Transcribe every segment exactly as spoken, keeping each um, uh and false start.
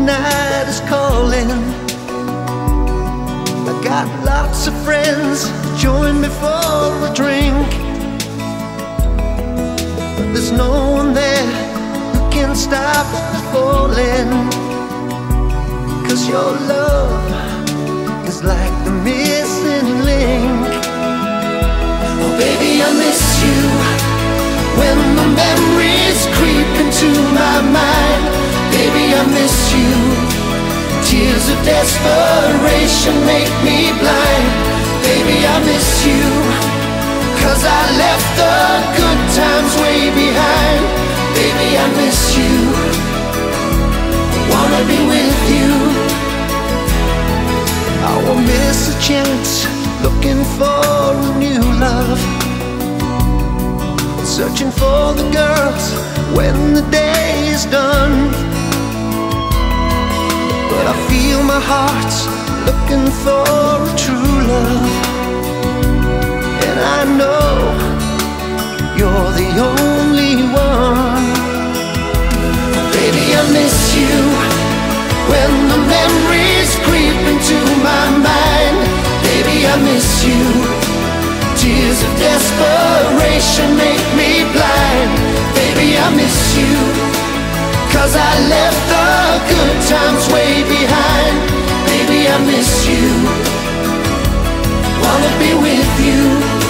night is calling. I got lots of friends, join me for a drink, but there's no one there who can stop falling. 'Cause your love is like the missing link. Oh baby, I miss you when the memories creep into my mind. Baby, I miss you. Tears of desperation make me blind. Baby, I miss you, 'cause I left the good times way behind. Baby, I miss you, wanna be with you. I won't miss a chance, looking for a new love, searching for the girls when the day is done. But I feel my heart's looking for a true love, and I know you're the only one. Baby, I miss you when the memories creep into my mind. Baby, I miss you. Tears of desperation make me blind. Baby, I miss you, 'cause I left the good times way behind. Baby, I miss you, wanna be with you.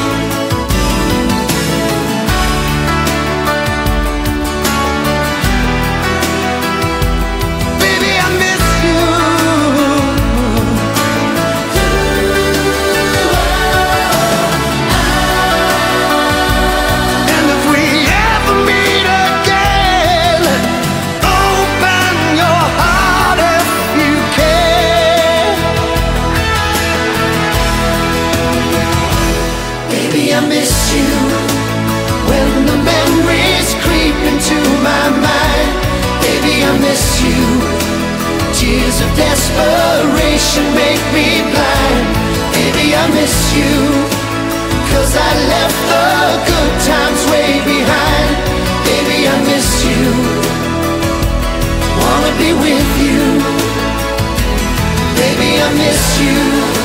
Baby, I miss you. And if we ever meet again, open your heart if you can. Baby, I miss you when the memories creep into my mind. Baby, I miss you. Tears of desperation make me blind. Baby, I miss you, 'cause I left the good times way behind. Baby, I miss you, wanna be with you. Baby, I miss you.